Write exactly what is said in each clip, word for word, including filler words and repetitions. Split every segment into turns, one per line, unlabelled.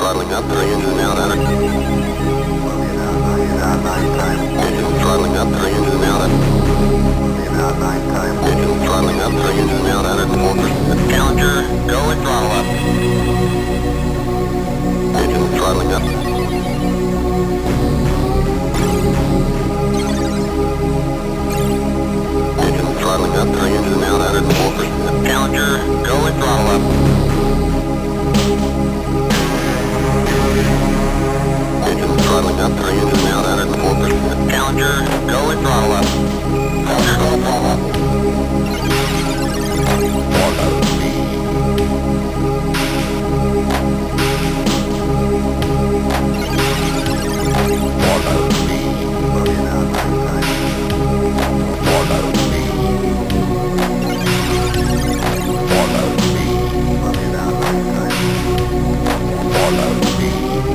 throttling up, three engines now, that is. Engine throttling up, three engines now, that is. Engine throttling up, three engines now, that is four percent. Challenger, go and throttle up. Engine throttling up. Engine throttling up, three engines now, that is four percent. Challenger, go and throttle up. Engine throttling up, three engines now, that is four percent. Challenger, go and throttle up. Challenger, go and throttle up. Follow me. Follow me. Follow me. Follow me. Follow me.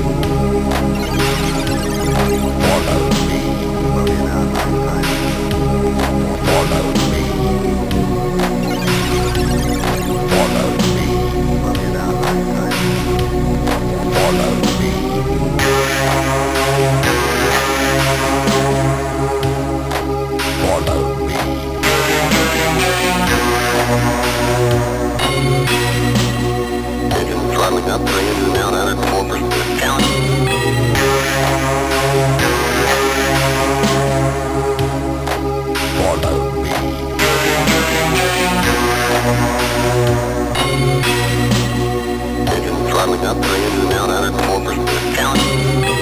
Follow me. Follow me. Follow me. Follow me. Follow me. Engine throttling up, three engines now, that is four percent. Count. Follow me. Engine throttling up, three engines now, that is four percent. Count.